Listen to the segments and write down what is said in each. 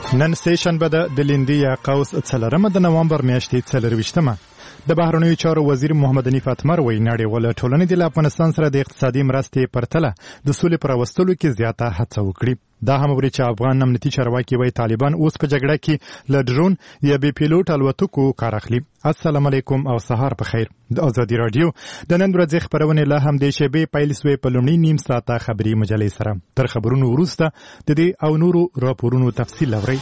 نن سه شنبه د لیندي یا قوس 4 د نومبر میاشتې 24مه د بهرنیو چارو وزیر محمد حنیف اتمر وایي نړیواله ټولنه د افغانستان سره د اقتصادي مرستې پرتله د سولې پر راوستلو کې زیاته هڅه وکړي. دا هم وری چې افغان امنیتي چارواکي وایي طالبان اوس په جګړه کې له ډرون یا بي پیلوټ الوتکو کار اخلي. السلام علیکم او سهار په خیر. د ازادي رادیو د نن ورځې خبرونه له هم د شبې پیل سوې په لومړي نیم ساعته خبري مجلې سره تر خبرونو وروسته د دې او نورو راپورونو تفصیل لوري.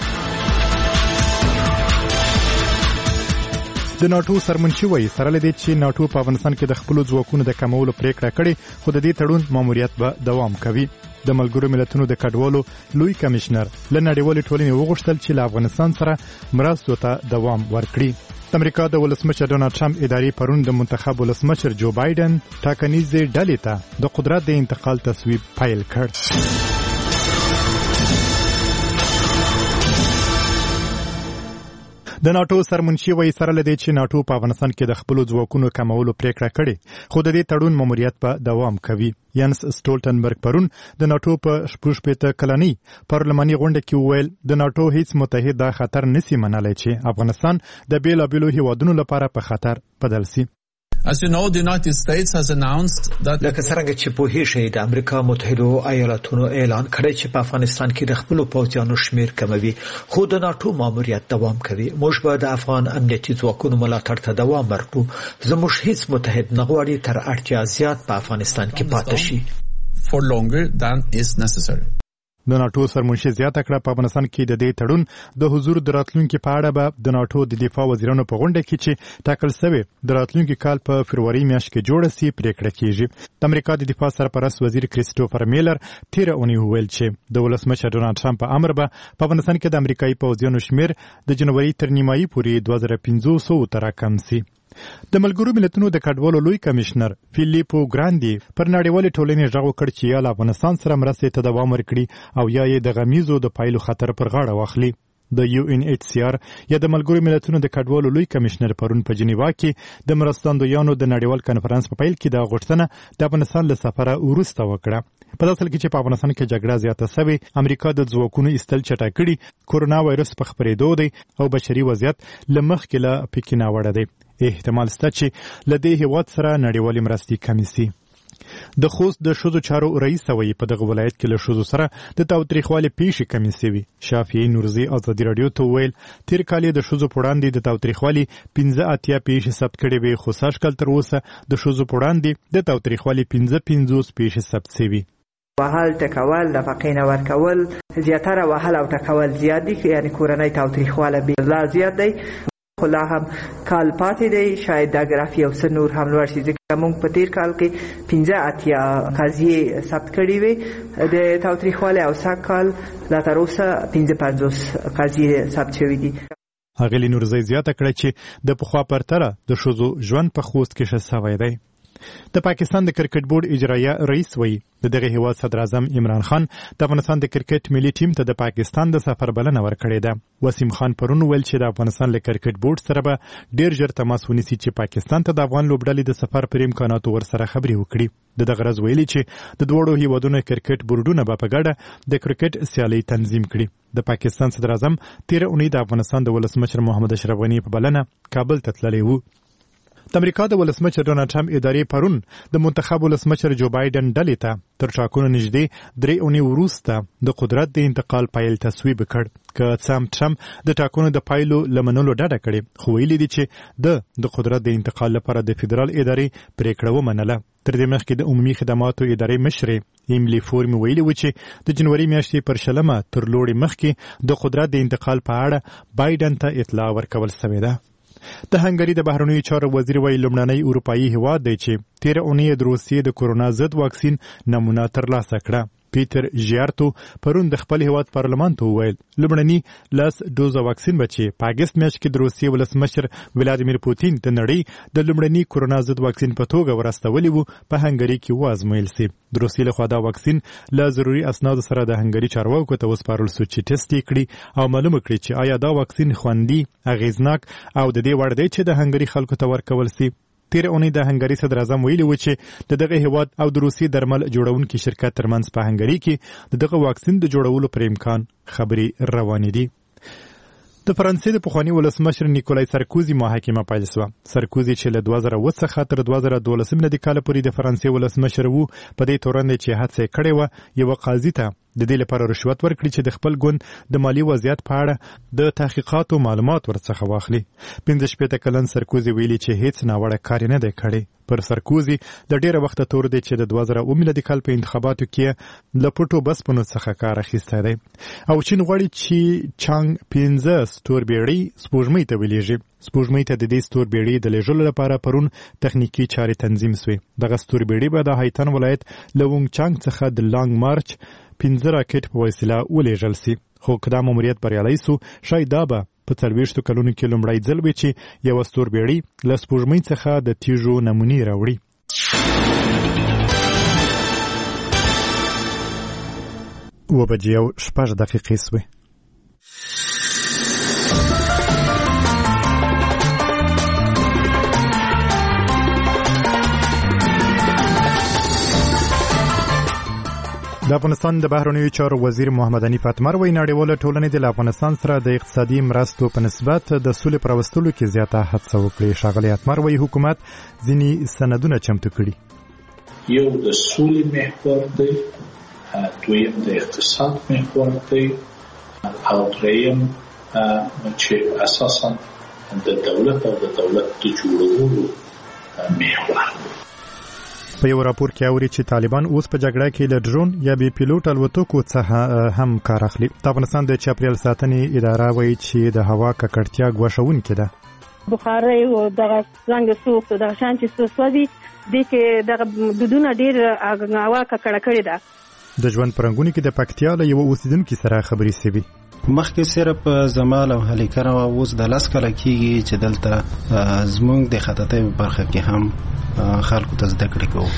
د ناتو سرمنشي وایي سره لدې چې ناتو په افغانستان کې د خپل ځواکونو د کمولو پریکړه کړې خو د دې تړون ماموریت به دوام کوي. د ملګرو ملتونو د کډوالو لوی کمشنر له نړیوالې ټولنې وغوښتل چې له افغانستان سره مرستو ته دوام ورکړي. د امریکا د ولسمشر ډونالد ټرمپ اداري پرون د منتخب ولسمشر جو بایدن ټاکنیزې ډلې ته د قدرت د انتقال تصویب پیل کړ. د ناتو سرمنشي وایي سره لدې چې ناتو په افغانستان کې د خپل ځواکونو کمولو پریکړه کړې خو د دې تړون ماموریت به دوام کوي. ینس سټولټنبرګ پرون د ناتو په 16 کلنۍ پارلماني غونډه کې وویل د ناتو هیڅ متحد دا خطر نسی منلای چې افغانستان د بیلابیلو هیوادونو لپاره په خطر بدل سي. As you know, the United States has announced that لکه څنګه چې په هیڅ د امریکا متحده ایالاتونو اعلان کړی چې په افغانستان کې د خپل پوځیانو شمیر کموي خو د ناتو ماموریت دوام کوي. موږ به د افغان امنیتي ځواکونو ملاتړ ته دوام ورکړو. زموږ هیڅ متحد نه غواړي تر اړتیا زیات په افغانستان کې پاتې شي for longer than is necessary. د ناتو سرمنشي زیاته کړه په افغانستان کې د دې تړون د حضور د راتلونکو په اړه به د ناتو د دفاع وزیرانو په غونډه کې چې ټاکل شوی د راتلونکو کال په فروری میاشت کې جوړ سي پریکړه کیږي. د امریکا د دفاع سرپرست وزیر کریسټوفر میلر تیر اونۍ ویل چې د ولسمشر ډونالد ټرمپ په امر به په افغانستان کې د امریکایي پوځیانو شمیر د جنوري تر نیمایي پورې 2500 ته راکم سي. د ملګرو ملتونو د کډوالو لوی کمشنر فیلیپو ګراندي پر نړیوالې ټولنې غږ وکړ چې یا افغانستان سره مرستې ته دوام ورکړي او یا یې د غمیزو د پایلو خطر پر غاړه واخلي. د UNHCR یا د ملګرو ملتونو د کډوالو لوی کمشنر پرون په جنیوا کې د مرستندویانو د نړیوال کانفرنس په پیل کې د غوښتنه د افغانستان له سفره وروسته وکړه. په داسې کې چې په افغانستان کې جګړه زیاته شوې امریکا د ځواکونو ایستل چټک کړي کورونا وایرس په خپرېدو دی او بشري وضعیت له مخکې له پکینه وړه دی. احتمال شته چې له دې هیواد سره نړیوالې مرستې کمې سي. د خوست د ښځو چارو رئیس وایي په دغه ولایت کې له ښځو سره د تاوتریخوالي پیښې کمې سوي. شافعي نورزي ازادي رادیو ته ویل تیر کال د ښځو په وړاندې د تاوتریخوالي 15 پیښې ثبت کړې وي خو سږ کال تر اوسه د ښځو په وړاندې د تاوتریخوالي 55 پیښې ثبت سوي. وهل ټکول نفقې نه ورکول زیاتره وهل او ټکول زیات دي یعنی کورنۍ تاوتریخواله لا زیات دی خو لا هم کال پاتې دی شاید دا ګرافي او څه نور هم لوړ شي ځکه موږ په تیر کال کې 15 قضیې ثبت کړې وې د تاوتریخوالي او سږ کال لا تر اوسه 55 قضیې ثبت شوي دي. هغې نورزی زیاته کړه چې د پخوا پرتله د ښځو ژوند په خوست کې ښه سوی دی. د پاکستان د کرکټ بورډ اجرایه رئیس وایي د دغه هیواد صدر اعظم عمران خان د افغانستان د کرکټ ملي ټیم ته د پاکستان د سفر بلنه ورکړې ده. وسیم خان پرون ویل چې د افغانستان له کرکټ بورډ سره به ډیر ژر تماس ونیسي چې پاکستان ته د افغان لوبډلې د سفر پر امکاناتو ورسره خبرې وکړي. د دغه ورځ ویلي چې د دوړو هیوادونو کرکټ بورډونه به په ګډه د کرکټ سیالي تنظیم کړي. د پاکستان صدر اعظم تیر اونۍ د افغانستان د ولسمشر محمد اشرف غنی په بلنه کابل ته تللی و. د امریکا د ولسمشر ډونالد ټرمپ ادارې پرون د منتخب ولسمشر جو بایدن ډلې ته تر ټاکنو نږدې 3 اونۍ وروسته د قدرت د انتقال پیل تصویب کړ. که سام ټرمپ د ټاکنو د پایلو لمنلو ډډه کړې خو ویلي دي چې د قدرت د انتقال لپاره د فدرال ادارې پریکړه ومنله. تر دې مخکې د عمومي خدماتو ادارې مشرې ایملی فورمي ویلي و چې د جنوري میاشتې پر 20 تر لوړې مخکې د قدرت د انتقال په اړه بایدن ته اطلاع ورکول شوې ده. د هنګري د بهرنیو چارو وزیر وایي لومړنی اروپایي هیواد دی چې تیر اونۍ د روسیې د کورونا ضد واکسین نمونه ترلاسه کړه. پیټر ژیارتو پرون د خپل هیواد پارلمان ته وویل لومړنی لاس ډوزه واکسین به چې په اګست میاشت کې د روسیې ولسمشر ولادیمیر پوتین د نړۍ د لومړني کورونا ضد واکسین په توګه ورستولی وو په هنګري کې وازمویل سي. د روسیې لخوا دا واکسین له ضروري اسنادو سره د هنګري چارواکو ته وسپارل شو چې ټیسټ یې کړي او معلومه کړي چې آیا دا واکسین خوندي اغیزناک او د دې وړ دی چې د هنګري خلکو ته ورکول سي. تیر اونۍ د هنګري صدر اعظم ویلي و چې د دغه هیواد او د روسي درمل جوړونکي شرکت ترمنځ په هنګري کې د دغه واکسین د جوړولو پر امکان خبرې روانې دي. د فرانسې د پخواني ولسمشر نیکولای سارکوزي محاکمه پیل شوه. سارکوزي چې له 2008 څخه تر 2012 ملي کال پورې د فرانسې ولسمشر وو، په دې تورن چې هڅه کړې و یو قاضي ته د دې لپاره رشوت ورکړي چې د خپل ګوند د مالی وضعیت په اړه د تحقیقاتو معلومات ورڅخه واخلي. 15 کلن سارکوزي ویلي چې هیڅ ناوړه کار نه دی کړی. پر سارکوزي د ډیره وخت تور دی چې د 2009 ملي کال په انتخاباتو کې له پټو بسپنو څخه کار اخیستی دی او چین غواړي چې چانګ 15 ستور بیړۍ سپوږمۍ ته ولیږي. سپوږمۍ ته د دې ستور بیړۍ د لیږلو لپاره پرون تخنیکی چارې تنظیم شوې. دغه ستور بیړۍ به د هایتن ولایت له وونګ چانګ څخه د لانګ مارچ 15 راکټ په وسیله ولیږل سي. خو کدا ماموریت بریالی سو، شاید دا به په 40 کلونو کې لومړی ځل وي چې یو ستور بیړۍ له سپوږمۍ څخه د تیږو نمونې راوړي. و بجې او 6 دقیقې سوې. د افغانستان د بهرنیو چارو وزیر محمد حنیف اتمر وایي نړیواله ټولنې د افغانستان سره د اقتصادي مرستو په نسبت د سولې پر راوستلو کې زیاته هڅه وکړي. ښاغلی اتمر وایي حکومت ځینې سندونه چمتو کړي. یو د سولې محور دی، دویم د اقتصاد محور دی، او دریم چې اساسا د دولت او د دولت د جوړولو محور دی. په یو راپور کې اوري چې طالبان اوس په جګړه کې له ډرون یا بي پیلوټ الوتکو څخه هم کار اخلي. د افغانستان د چاپیریال ساتنې اداره وایي چې د هوا ککړتیا ګواښونکې ده. بخاري او دغه څنګه سوخت د شان چې سوځي د کې دغه دودونه ډیر هوا ککړه کړې ده. د ژوند پرنګونی کې د پکتیا له یو اوسیدونکو سره خبرې سوي. مخکې صرف زمال او هلیکر او اوس د لاس کله کېږي چې دلته زمونږ د خطاطۍ برخه کې هم خلکو ته زده کړې کوو.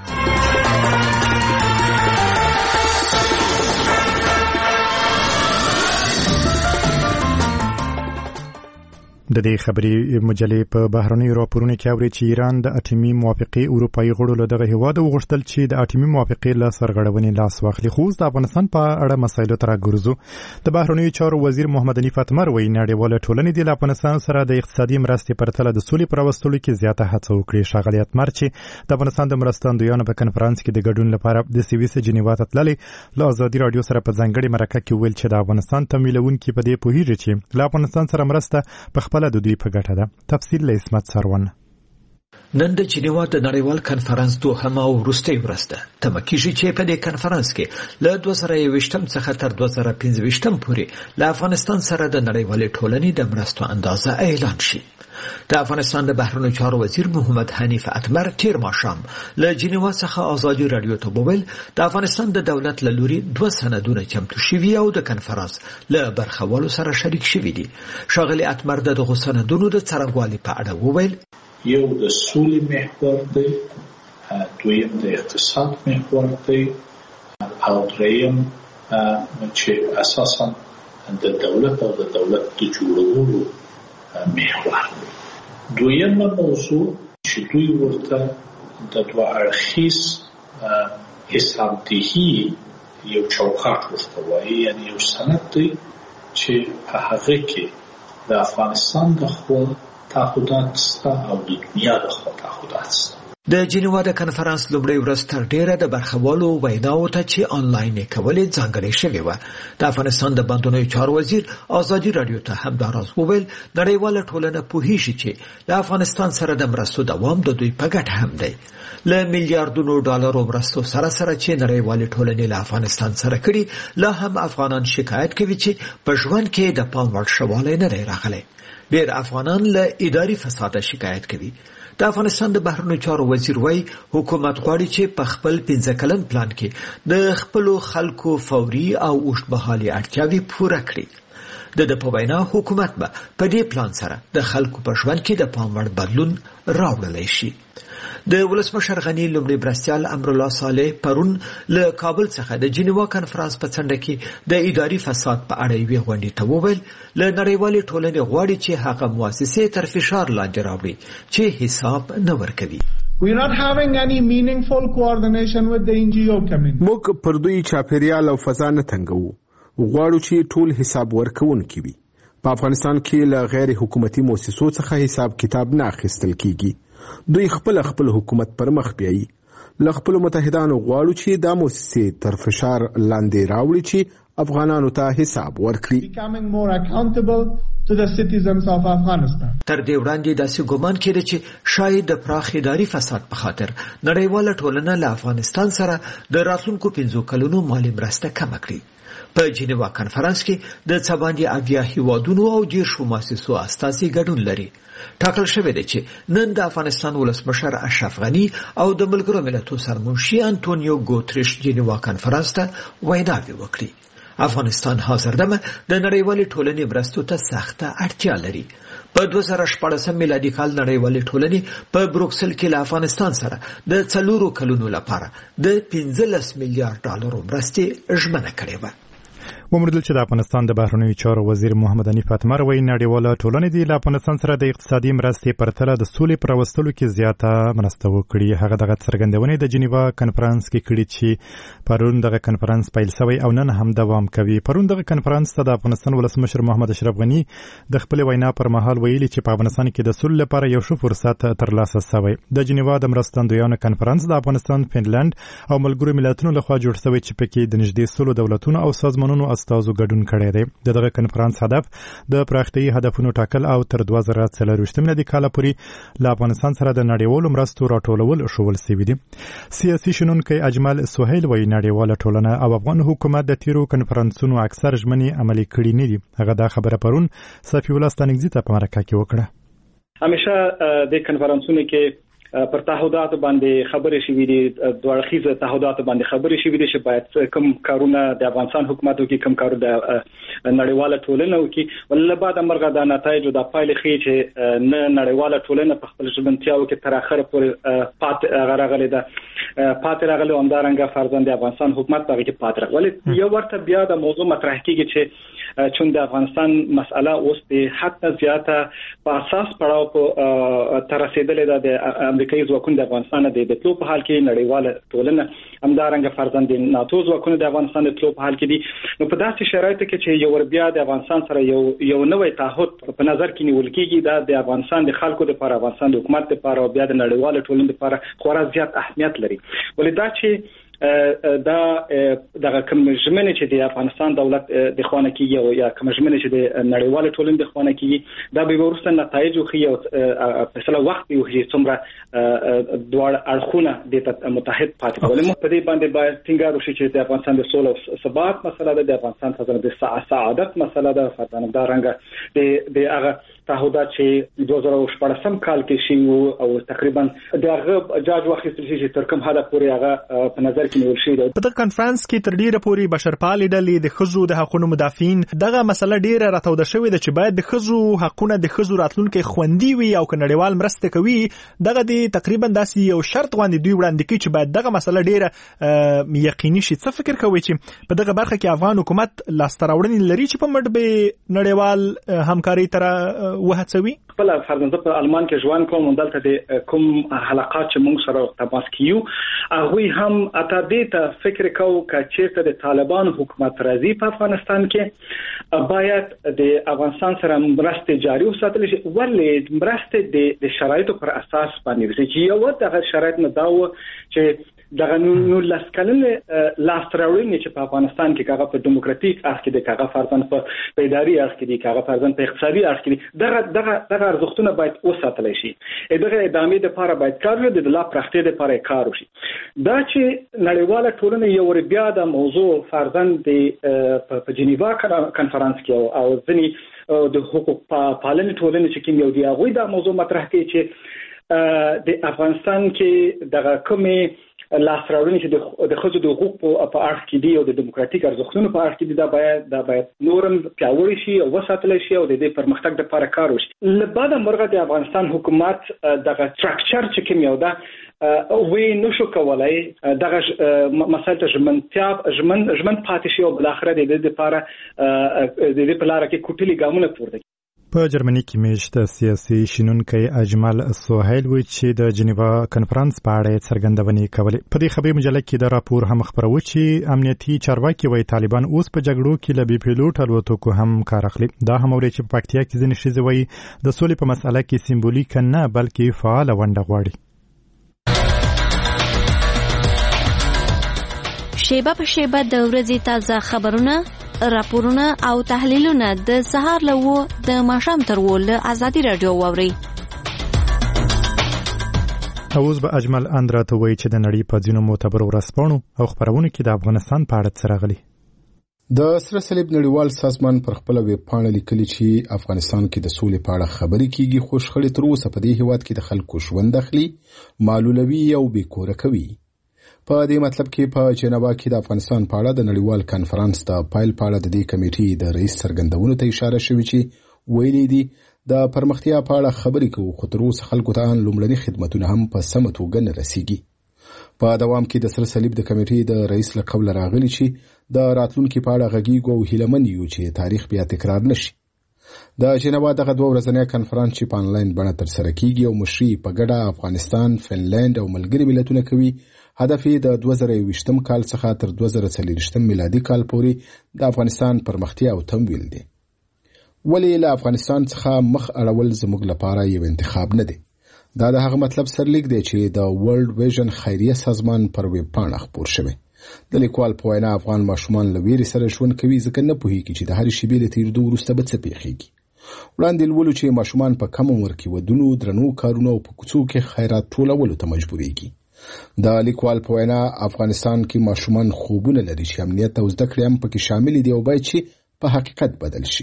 د دې خبري مجلې په بهرنیو راپورونو کې اوري چې ایران د اټومي موافقې اروپایي غړو له دغه هیواد وغوښتل چې د اټومي موافقې له سرغړونې لاس واخلي. خو د افغانستان په اړه مسایلو ته راګرځو. د بهرنیو چارو وزیر محمد حنیف اتمر وایي نړیواله ټولنې د افغانستان سره د اقتصادي مرستې په پرتله د سولې پر راوستلو کې زیاته هڅه وکړي. ښاغلی اتمر چې د افغانستان د مرستندویانو په کنفرانس کې د ګډون لپاره د سویس جنیوا ته تللي، له ازادي راډیو سره په ځانګړي مرکه کې ویل چې د افغانستان تمویلونکي په دې پوهیږي چې له افغانستان سره مرسته په خپله د دوی په ګټه ده. تفصیل له اسمت سروان. نن د جنیوا د نړیوال کنفرانس دوهم او وروستۍ ورځ ده. تمه کېږي چې په دې کنفرانس کې له 2021 څخه تر 2025 پورې له افغانستان سره د نړیوالې ټولنې د مرستو اندازه اعلان شي. د افغانستان د بهرنیو چارو وزیر محمد حنیف اتمر تیر ماښام له جنیوا څخه ازادي راډیو ته وویل د افغانستان د دولت له لوري 2 سندونه چمتو شوي او د کنفرانس له برخوالو سره شریک شوي دي. ښاغلی اتمر دغه سندونو د څرنګوالي په اړه وویل یو د سولې محور دی، دویم د اقتصاد محور دی، او دریم چې اساسا د دولت او د دولت د جوړولو محور دی. دویمه موضوع چې دوی ورته د دوه اړخیز حسابدهي یو چوکاټ ورته وایي، یعنی یو سند دی چې په هغه کې د افغانستان د خوا تعهدات سته او د دنیا د خوا تعهدات سته. د جنیوا د کنفرانس لومړی ورځ تر ډیره د برخوالو ویناو ته چې آنلاین کولې ځانګړې شوې وه. د افغانستان د بندونو چارو وزیر ازادي راډیو ته هم دا راز وویل نړیواله ټولنه پوهیږي چې له افغانستان سره د مرستو دوام د دوی په ګټه هم دی. له میلیارډونو ډالرو مرستو سره چې نړیوالې ټولنې له افغانستان سره کړي، لا هم افغانان شکایت کوي چې په ژوند کې د پام وړ شوالی نه دی راغلی. ډېر افغانان له اداري فساده شکایت کوي. د افغانستان د بهرنیو چارو وزیر وایي حکومت غواړي چې په خپل 15 کلن پلان کې د خپلو خلکو فوري او اوږدمهالي اړتیاوې پوره کړي. د په وینا حکومت به په دې پلان سره د خلکو په ژوند کې د پام وړ بدلون راوړلی شي. د ولسمشر غنی لومړي مرستیال امرالله صالح پرون له کابل څخه د جنیوا کانفرنس په څنډه کې د اداري فساد په اړه یوې غونډې ته وویل له نړیوالې ټولنې غواړي چې هغه مؤسسې تر فشار لاندې راوړي چې حساب نه ورکوي. We're not having any meaningful coordination with the NGO community. موږ پر دوی چاپیریال او فضا نه تنګو. غواړو چې ټول حساب ورکوونکي وي. په افغانستان کې له غیر حکومتي مؤسسو څخه حساب کتاب نه اخیستل کیږي. دوی خپل حکومت پر مخ بیایي. له خپل متحدانو غواړو چې دا مؤسسې تر فشار لاندې راوړي چې افغانانو ته حساب ورکړي. Becoming more accountable to the citizens of Afghanistan. تر دې وړاندې داسې ګومان کېده چې شاید د پراخ اداري فساد په خاطر نړیواله ټولنه له افغانستان سره د راتلونکو 5 کلونو مالي مرسته کم کړي. په جنیوا کانفرنس کې د څباندې اویا هیوادونو او 10 مؤسسو استازي ګډون لري. ټاکل شوی دی چې نن د افغانستان ولسمشر اشرف غنی او د ملګرو ملتونو سرمنشي انټونیو ګوتریش جنیوا کانفرنس ته ویناوې وکړي. افغانستان حاضر دمه د نړیوالې ټولنې مرستو ته سخته اړتیا لري. په 2014 میلادي کال نړیوالې ټولنې په بروکسل کې له افغانستان سره د 4 کلونو لپاره د 15 میلیارډ ډالرو مرستې ژمنه کړې وه. ومردل چې د افغانستان د بهرنیو چارو وزیر محمد حنیف اتمر وایي نړیواله ټولنه د افغانستان سره د اقتصادي مرستې پرتله د سولې پر راوستلو کې زیاته مرسته وکړي. هغه دغه څرګندونې د جنیوا کانفرنس کې کړي چې پرون دغه کانفرنس پیل شوی او نن هم دوام کوي. پرون دغه کانفرنس ته د افغانستان ولسمشر محمد اشرف غنی د خپل وینا پر مهال ویلي چې په افغانستان کې د سولې لپاره یو ښه فرصت ترلاسه شوی. د جنیوا د مرستندویانو کانفرنس د افغانستان، فنلند او ملګرو ملتونو لخوا جوړ شوی چې پکې د نږدې سلو دولتونو او سازمانونو استازو ګډون کړی دی. دغه کانفرنس هدف د پراختیایي هدفونو ټاکل او تر 2024 میلادي کال پورې له افغانستان سره د نړیوالو مرستو راټولول شول شوي دي. سیاسي شنونکی اجمل سهیل وایي نړیواله ټولنه او افغان حکومت د تیرو کانفرنسونو اکثر ژمنې عملي کړي نه دي. هغه دا خبره پرون صفي الله ستانګزي ته په مرکه کې وکړه. همیشه د کانفرنسونو کې پر تعهدات باندې خبرې شوې دي، دوه اړخیزه تعهدات باندې خبرې شوې دي چې باید کوم کارونه د افغانستان حکومت وکړي، کوم کارونه د نړیواله ټولنه وکړي. ولله بعد مرغه د نتایج او د پایلې ښیي چې نه نړیواله ټولنه په خپل ژمنتیاو کې تر اخره پورې پاتې راغلې ده او همدارنګه فرضاً د افغانستان حکومت په کې پاتې راغلی. یو ورته بیا د موضوع مطرح کیږي چې چون د افغانستان مسأله اوس د حد زیاته په اساس پړاو په تر رسیدلې ده د امریکایي ځواکونو د افغانستان د تلو په حال کې نړیواله ټولنه همدارنګه فرضاً د ناتو ځواکونو د افغانستان د تلو په حال کې دي. نو په داسې شرایطو کې چې یو ور بیا د افغانستان سره یو نوې تعهد په نظر کې نیول کېږي دا د افغانستان د خلکو لپاره، افغانستان د حکومت لپاره او بیا د نړیواله ټولنې لپاره خورا زیات اهمیت لري. ولې دا چې دا دغه کوم ژمنې چې د افغانستان دولت د خوانه کیږي او یا کوم ژمنې چې د نړیواله ټولنې د خوانه کیږي دا به ورسره نتایج خو یو په سلا وخت یو چې څومره دوه اړخونه د متحد پاتې کول. موږ په دې باندې باید ټینګار وشي چې د افغانستان د سولې او ثبات مسله ده، د افغانستان څخه د سعادت مسله ده. فرضاً دا رنګ د هغه تعهدات چې 2014 کال کې شي او تقریبا دغه جاج واخیستل شي چې تر کوم هدف پورې هغه په نظر کې نیول شي. په دغه کانفرنس کې تر ډیره پورې بشرپالې ډلې د ښځو د حقوقو مدافعین دغه مسله ډیره راټوده شوې ده چې باید د ښځو حقونه د ښځو راتلونکي خوندي وي او که نړیوال مرسته کوي دغه د تقریبا داسې یو شرط وړاندې دوی وړاندې کوي چې باید دغه مسله ډیره یقیني شي. څه فکر کوي چې په دغه برخه کې افغان حکومت لاسته راوړنې لري چې په مټ به نړیوال همکاري تر وهڅوي؟ خپل فرضاً په آلمان کې ژوند کوم دلته د کوم حلقات چې موږ سره تماس کیو هغه هم اته دې ته فکر کوو چې چیرته د طالبان حکومت راځي په افغانستان کې باید د افغانستان سره مرستې جاري وساتل شي. ولې مرستې د شرایطو پر اساس باندې چې یو دغه شرایط نه داو چې دغه نو لاسکلنه لاستراوړنې چې په افغانستان کې هغه په دیموکراتیک اړخ کې د هغه فرضاً په اداري اړخ کې د هغه فرضاً په اقتصادي اړخ کې دغه ارزښتونه باید وساتل شي. دغه ادامې لپاره باید کار وشي، د لا پراختیا لپاره کار وشي. دا چې نړیواله ټولنه یو ور بیا د موضوع فرضاً د جنیوا کانفرنس کې او ځنی د حقوق پالنې ټولنې چې کوم یو دی هغه د موضوع مطرح کوي چې د افغانستان کې دغه کومې لاسراوړنې چې د ښځو د حقوقو په اړه کې دي او د دیموکراتیک ارزښتونو په اړه کې دي دا باید نورم پیاوړی شي او وساتل شي او د دې پرمختګ لپاره کار وشي. لبعد مرغه د افغانستان حکومت دغه سټراکچر چې کوم یو ده وی نشو کولای دغه مسایل ته ژمن پاتې شي او بل اخر د دې لپاره د دې په لار کې کوټلي ګامونه پورته. په جرمني کې میشته سیاسي شنونکي اجمل سهیل وی چې د جنیوا کنفرانس په اړه څرګندونې کولې. په دې خبري مجله کې د راپور هم خبرو چې امنیتي چارواکي وی طالبان اوس په جګړو کې له بي پیلوټ الوتکو هم کار اخلي. دا هم اوري چې په پکتیا کې ځینې ښځې وی د سولې په مسله کې سمبولیک نه بلکې فعال ونډه غواړي. شیبه په شیبه د ورځې تازه خبرونه، راپورونه او تحلیلونه د سهار له د ماښام تر له ازادي رادیو واوري. اوس به اجمل اندراته وایي چې د نړۍ په ځینو معتبرو ورځپاڼو او خبرونو کې د افغانستان په اړه څه راغلي. د سره صلیب نړیوال سازمان پر خپل ویب پاڼه لیکلي چې افغانستان کې د سولې په اړه خبرې کیږي، خو شخړې تر اوسه په دې هیواد کې د خلکو ژوند اخلي، معلولوي او بیکوره کوي. په دې مطلب کې په جنیوا کې د افغانستان په اړه د نړیوال کانفرنس د پایل په اړه د دې کمیټې د رئیس څرګندونو ته اشاره شوې چې ویلي دي د پرمختیا په اړه خبرې کوو، خو تر اوسه خلکو ته لومړني خدمتونه هم په سمه توګه نه رسیږي. په دوام کې د سره صلیب د کمیټې د رئیس له قوله راغلي چې د راتلونکي په اړه غږیږو او هیلهمن یو چې تاریخ بیا تکرار نشي. د جنیوا دغه 2 ورځنی کانفرنس چې په انلاین بڼه ترسره کیږي او مشري په ګډه افغانستان، فنلند او ملګري ملتونه کوي، هدف یې د 2020 کال څخه تر 2040 میلادي کال پورې د افغانستان پرمختیا او تمویل دی. ولی له افغانستان څخه مخ اړول زموږ لپاره یو انتخاب نه دی. دا د هغه مطلب سرلیک دی چې د ورلد ویژن خیریه سازمان پر ویب پاڼه خپور شوی. د لیکوال په وینا افغان ماشومان له ویرې سره ژوند کوي ځکه نه پوهیږي چې د هرې شیبې له تېرېدو وروسته به څه پیښیږي. وړاندې لولو چې ماشومان په کم عمر کې ودونو، درنو کارونو او په کوڅو کې خیرات ټولولو ته مجبورېږي. د لیکوال په وینا افغانستان کې ماشومان خوبونه لري چې امنیت او زده کړې هم پکې شامل دي او باید چې په حقیقت بدل شي.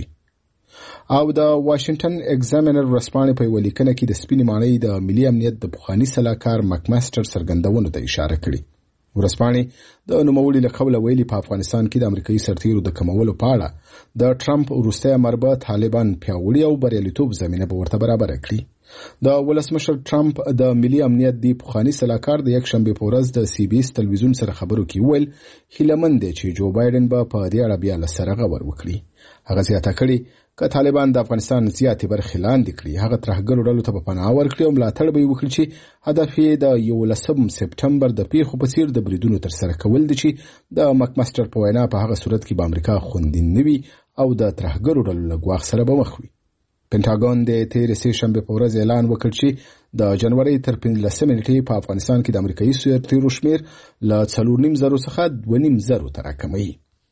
او د واشنگټن ایگزامینر ورځپاڼې په یوه لیکنه کې د سپینې ماڼۍ د ملي امنیت د پخواني سلاکار مکماستر څرګندونو ته اشاره کړې. ورځپاڼې د نوموړي له قوله ویلي په افغانستان کې د امریکایي سرتیرو د کمولو په اړه د ټرمپ وروستی امر به طالبان پیاوړي او بریالیتوب زمینه به ورته برابره کړي. د ولسمشر ټرمپ د ملي امنیت دی پخواني سلاکار د یکشنبه په ورځ د سی بي اس تلویزیون سره خبرو کې ویل هیلمن دی چې جو بایدن به په دې اړه بیا له سره غور وکړي. هغه زیاته کړي که طالبان د افغانستان زیاتې برخې لاندې کړي، هغه ترهګرو ډلو ته به پناه ورکړي او ملاتړ به یې وکړي چې هدف یې د 11 سپټمبر د پیښو په څیر د بریدونو ترسره کول دي چې د مکماستر په وینا په هغه صورت کې به امریکا خوندي نه وي او د ترهګرو ډلو له ګواښ سره به مخ وي. پینټاګون د تېرې سې شنبې په ورځ اعلان وکړ چې د جنوري تر 15 نیټې په افغانستان کې د امریکایي سرتیرو شمیر له 4.5 څخه 2.5 ته راکموي.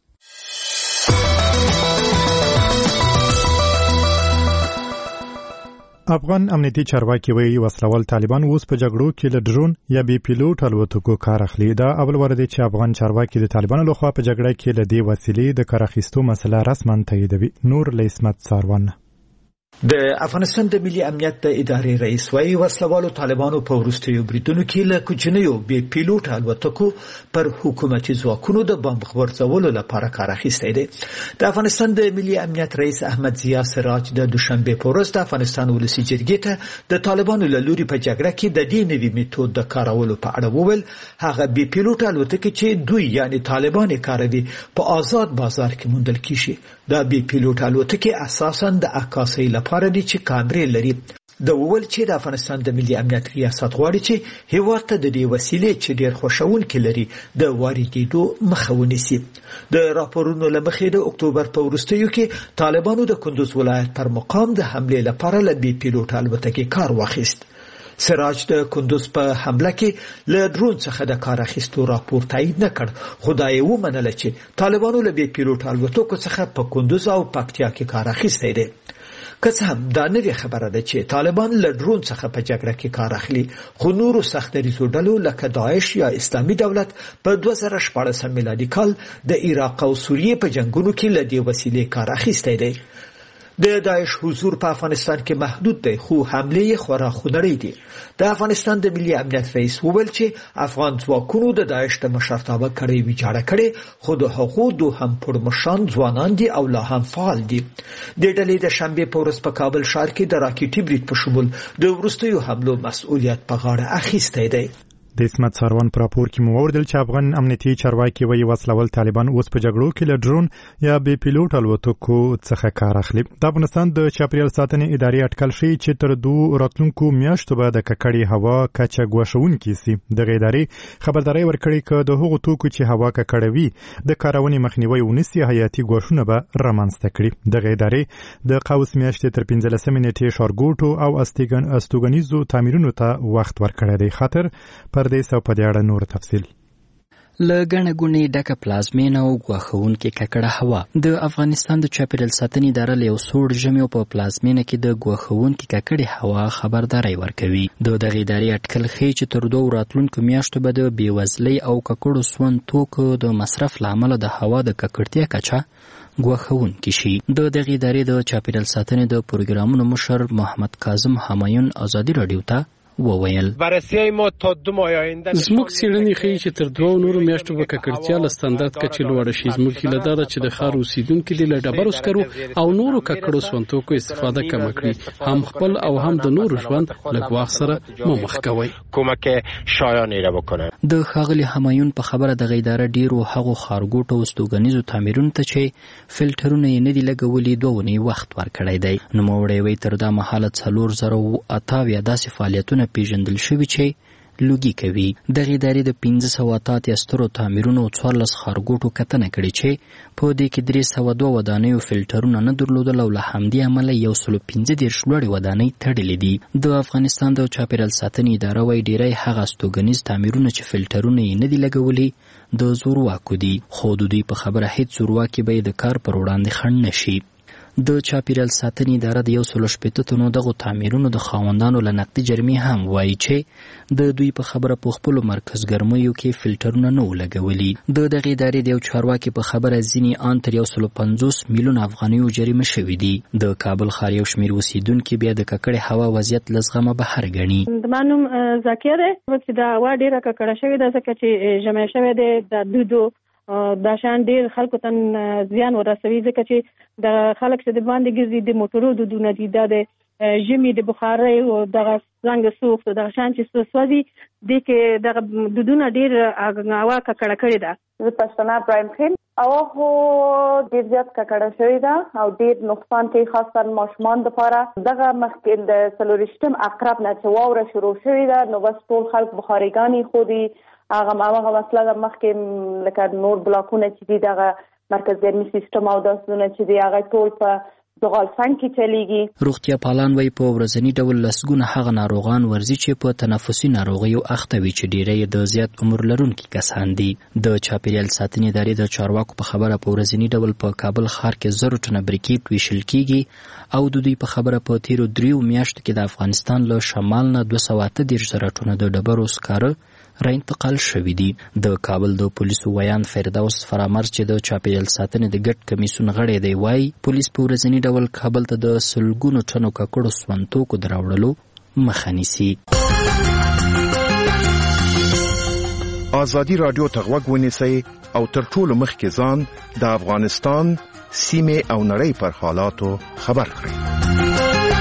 افغان امنیتي چارواکي وایي وسلوال طالبان اوس په جګړو کې له ډرون یا بي پیلوټ الوتکو کار اخلي. دا اول وار دی چې افغان چارواکي د طالبانو لخوا په جګړه کې له دې وسیلې د کار اخیستو مسله رسما تاییدوي. نور له اسمت ساروان. د افغانستان د ملي امنیت د ادارې رئیس وايي وسلوالو طالبانو په وروستیو بریدونو کې له کوچنیو بي پیلوټ الوتکو پر حکومتي ځواکونو د بمب غورځولو لپاره کار اخیستی دی. د افغانستان د ملي امنیت رئیس احمد ضیا سراج د دوشنبه په ورځ د افغانستان ولسي جرګې ته د طالبانو له لوري په جګړه کې د دې نوي میتود د کارولو په اړه وویل هغه بي پیلوټ الوتکې چې دوی یعنی طالبان کاروي په آزاد بازار کې موندل کیږي. دا بي پیلوټ الوتکې اساساً د عکاسۍ لپاره دي چې کامرې لري. د وویل چې د افغانستان د ملي امنیت ریاست غواړي چې هیواد ته د دې وسیلې چې ډېر خوشاونکي لري د واردېدو مخه ونیسي. د راپورونو له مخې د اکتوبر په وروستیو کې طالبانو د کندوز ولایت پر مقام د حملې لپاره له بي پیلوټ الوتکې کار واخیست. سراج د کندوز په حمله کې له ډرون څخه د کار اخیستو راپور تایید نه کړ، خو دا یې ومنله چې طالبانو له بي پیلوټ الوتکو څخه په کندوز او پکتیا کې کار اخیستی دی. که څه هم دا نه دی خبره ده چې طالبان له ډرون څخه په جګړه کې کار اخلي، خو نورو سختدریزو ډلو لکه داعش یا اسلامي دولت په 2014 میلادي کال د عراق او سوریې په جنگونو کې له دې وسیلې کار اخیستی دی. د داعش حضور په افغانستان کې محدود دی، خو حمله یې خورا خونړۍ دي. د افغانستان د ملي امنیت رئیس وویل چې افغان ځواکونو د داعش د مشرتابه کړۍ ویجاړه کړې، خو د هغو دوهم پړمشان ځوانان دي او لا هم فعال دي. د ډلې د شنبې په ورځ په کابل ښار کې د راکټي برید په شمول د وروستیو حملو مسؤلیت په غاړه اخیستی دی. د اسمت ساروان پر راپور کې مو اوریدل چې افغان امنیتي چارواکي وایي وسلوال طالبان اوس په جګړو کې له ډرون یا بې پیلوټ الوتکو څخه کار اخلي. د افغانستان د چاپیریال ساتنې ادارې اټکل شوی چې تر 2 راتلونکو میاشتو به د ککړې هوا کچه ګوښونکې سي. دغه ادارې خبرداري ورکړې چې د هغو توکو چې هوا ککړه وي د کارونې مخنیوي ونیسي حیاتي ګوښونه به رامنځته کړي. دغه ادارې د قوس میاشتې تر 15 نیټې ښارګوټو او استوګنیزو تعمیرونو ته وخت ورکړی دی. خاطر پردیس او په دې اړه نور تفصیل. له ګڼه ګوڼې ډکه پلازمینه او ګواښونکې ککړه هوا. د افغانستان د چاپیریال ساتنې اداره له یو سوړ ژمي په پلازمینه کې د ګواښونکې ککړې هوا خبرداری ورکوي. د دغې ادارې اټکل ښیي چې تر 2 راتلونکو میاشتو به د بېوزلۍ او ککړو سون توکو د مصرف له امله د هوا د ککړتیا کچه ګواښونکې شي. د دغې ادارې د چاپیریال ساتنې د پروګرامونو مشر محمد کاظم همایون ازادي راډیو ته وویل زموږ څېړنې ښیي چې تر 2 نورو میاشتو به ککړتیا له ستاندرد کچې لوړه شي. زموږ هیله دا ده چې د ښار اوسیدونکي دې له ډبرو سکرو او نورو ککړو سونتوکو استفاده کمه کړي. هم خپل او هم د نورو ژوند له ګواښ سره مو مخ کوي. د ښاغلي همایون په خبره دغه اداره ډیرو هغو ښارګوټو او استوګنیزو تعمیرونو ته چې فلټرونه یې نه دي لګولي 2 اونۍ وخت ورکړی دی. نوموړی وایي تر دا مهاله 4088 داسې فعالیتونه پیژندل شوي چې لوګي کوي. دغه ادارې د 1588 سترو تعمیرونو 14 ښارګوټو کتنه کړې چې په دې کې 302 ودانیو فلټرونه نه درلودل او له همدې امله 115 لوړې ودانۍ تړلې دي. د افغانستان د چاپیریال ساتنې اداره وایي ډیری هغه استوګنیز تعمیرونه چې فلټرونه یې نه دي لګولي د زورواکو دي، خو د دوی په خبره هیڅ زورواکي به د کار پر وړاندې خنډ نشي. د چاپیریال ساتنې اداره د 180 تنو دغو تعمیرونو د خاوندانو له نقدي جرمې هم وایي چې د دوی په خبره په خپلو مرکز ګرمیو کې فلټرونه نه و لګولي. د دغې ادارې د یو چارواکي په خبره ځینې ان تر 150 میلیون افغانیو جریمه شوي دي. د کابل ښار یو شمېر اوسیدونکي بیا د ککړې هوا وضعیت له زغمه بهر ګڼي. زما نوم زاکیه دی چې د هوا ډېره ککړه شوې ده ځکه چې ژمی شوی دی. د دودو دا شان ډېر خلکو ته زیان ورسوي ځکه چې د خلک چې د باندې ګرځي د موټرو دودونه دي، دا د ژمي د بخارۍ او دغه زنګ سوخت دغه شان چې سوځي دې کې دغه دودونه ډېر هوا ککړه کړې ده. زه پښتنه ابراهیم خیل هوا خو ډېر زیات ککړه شوې ده او ډېر نقصان کوي خاصه ماشومان دپاره. دغه مخکې د 24 اقرب نه چې واوره شروع شوې ده نو بس ټول خلک بخارېګانې خودي هغه مسله ده مخکې لکه نور بلاکونه چې دي دغه مرکز ګرمي سیستم او داسونه چې دي هغه ټول په زغال څنګ کې چلیږي. روغتیا پالان وایي په ورځني ډول لسګونه هغه ناروغان ورځي چې په تنفسي ناروغیو اخته وي چې ډیری د زیات عمر لرونکي کسان دي. د چاپیریال ساتنې ادارې د چارواکو په خبره په ورځني ډول په کابل ښار کې 1000 ټنه بریکېټ ویشل کیږي او د دوی په خبره په تیرو 3 میاشتو کې د افغانستان له شمال نه 238 ټنه د ډبرو سکاره را انتقال شوي دي. د کابل د پولیسو ویان فردوس فرامرز چې د چاپیریال ساتنې د ګډ کمیسیون غړی دی وایي پولیس په ورځني ډول کابل ته د سلګونو ټنو ککړو سونتوکو د راوړلو مخه نیسي. ازادي راډیو ته غوږ ونیسئ او تر ټولو مخکې ځان د افغانستان سیمې او نړۍ پر حالاتو خبر کړئ.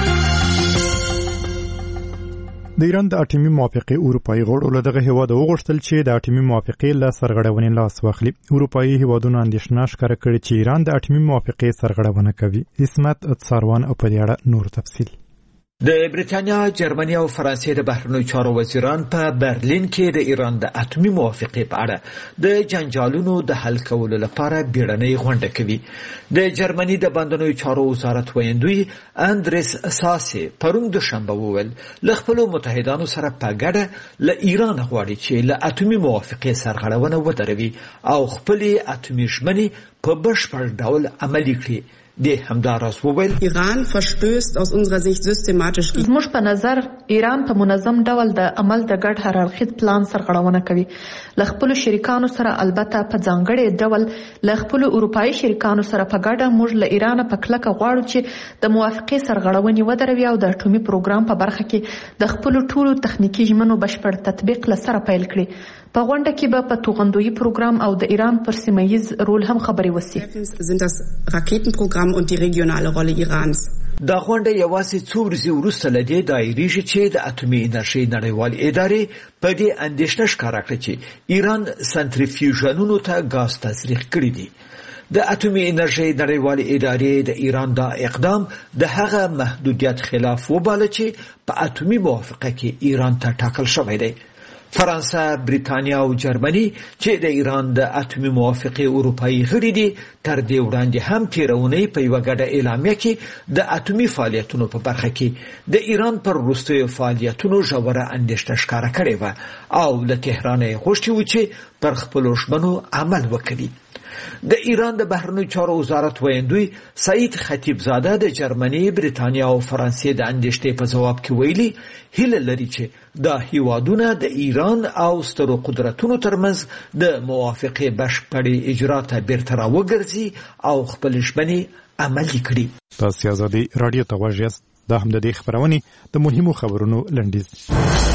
د ایران د اټومي موافقې اروپایي غړو له دغه هیواد وغوښتل چې د اټومي موافقې له سرغړونې لاس واخلي. اروپایي هیوادونو اندېښنه ښکاره کړې چې ایران د اټومي موافقې سرغړونه کوي. اسمت ساروان او په دې اړه نور تفصیل. د بریتانیا، جرمني او فرانسې د بهرنیو چارو وزیران په برلین کې د ایران د اټومي موافقې په اړه د جنجالونو د حل کولو لپاره بیړنۍ غونډه کوي. د جرمني د بهرنیو چارو وزارت ویاندوی اندریس ساسي پرون دوشنبه وویل له خپلو متحدانو سره په ګډه له ایران غواړي چې له اټومي موافقې سرغړونه ودروي او خپلې اټومي ژمنې په بشپړ ډول عملي کړي. دی همداراز وویل ایران verstößt aus unserer Sicht systematisch. زموږ په نظر ایران په منظم ډول د عمل د ګډ هررخیز پلان سرغړونه کوي. له خپلو شریکانو سره البته په ځانګړي ډول له خپلو اروپایي شریکانو سره په ګډه موږ له ایران په کلکه غواړو چې د موافقې سرغړونې ودروي او د اټومي پروګرام په برخه کې د خپلو ټولو تخنیکی ژمنو بشپړ تطبیق لسره پیل کړي. په غونډه کې به په توغندویي پروګرام او د ایران پر سیمه‌ییز رول هم خبرې وشي. sind das Raketenprogramm und die regionale Rolle Irans. دا غونډه یوازې څو ورځې وروسته له دې دایریږي چې د اټومي انرژۍ نړیوالې ادارې په دې اندېښنه ښکاره کړه چې ایران سنټریفیوژونو ته ګاز تزریق کړی دی. د اټومي انرژۍ نړیوالې ادارې د ایران دا اقدام د هغه محدودیت خلاف وباله چې په اټومي موافقه کې ایران ته ټاکل شوی دی. فرانسه، بریتانیا او جرمني چې د ایران د اټومي موافقې اروپایي غړي دي تر دې وړاندې هم تیرونی په یو غډه اعلامیه کې د اټومي فعالیتونو په برخه کې د ایران پر وروستیو فعالیتونو ژوره اندېښنه ښکاره کړې وه او له تهران یې غوښتي و چې پر خپلو ژمنو عمل وکړي. د ایران د بهرنیو چارو وزارت ویاندوی سعید خطیبزاده د جرمني، بریتانیا او فرانسې د اندېښنې په ځواب کې ویلي هیله لري چې دا هیوادونه د ایران او سترو قدرتونو ترمنځ د موافقې بشپړې اجرا ته بیرته راوګرځي او خپل ژمنې عملي کړي. تاسو آزادي رادیو ته غوږ یاست. دا هم د دې خبرونې د مهمو خبرونو لنډیز.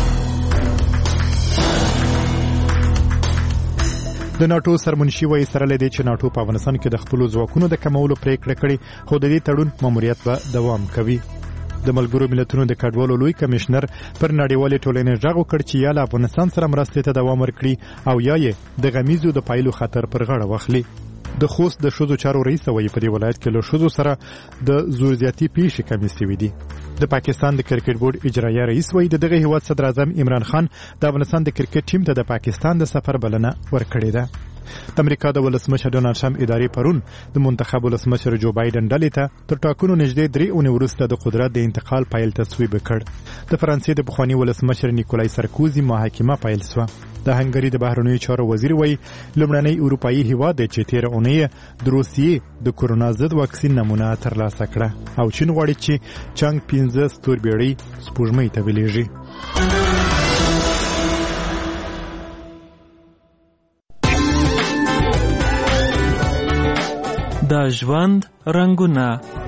د ناتو سرمنشي وایي سره لدی چې ناتو په افغانستان کې د خپل ځواکونو د کمولو پریکړه کړې خو د دې تړون ماموریت به دوام کوي. د ملګرو ملتونو د کډوالو لوی کمشنر پر نړیوالې ټولنې غږ وکړ چې یا له افغانستان سره مرستې ته دوام ورکړي او یا یې د غمیزو د پایلو خطر پر غاړه واخلي. د خوست د ښځو چارو رئیس وایي په دې ولایت کې له ښځو سره د زور زیاتي پیښې کمې شوې دي. د پاکستان د کرکټ بورډ اجرایه رئیس وایي د دغه هیواد صدر اعظم عمران خان د افغانستان د کرکټ ټیم ته د پاکستان د سفر بلنه ورکړې ده. د امریکا د ولسمشر ډونالډ ټرمپ ادارې پرون د منتخب ولسمشر جو بایدن ډلې ته تر ټاکنو نږدې 3 اونۍ وروسته د قدرت د انتقال فایل تصویب کړ. د فرانسې د پخوانی ولسمشر نیکولای سارکوزي محاکمه پیل شوه. د هنګری د بهرنیو چارو وزیر وایي لومړنی اروپایي هیواد دی چې 13 اونۍ د روسیې د کورونا ضد واکسین نمونه ترلاسه کړه او چین غواړي چې چانګ 15 ستوربېړۍ سپوږمۍ ته ولیږي. د ژوند رنګونه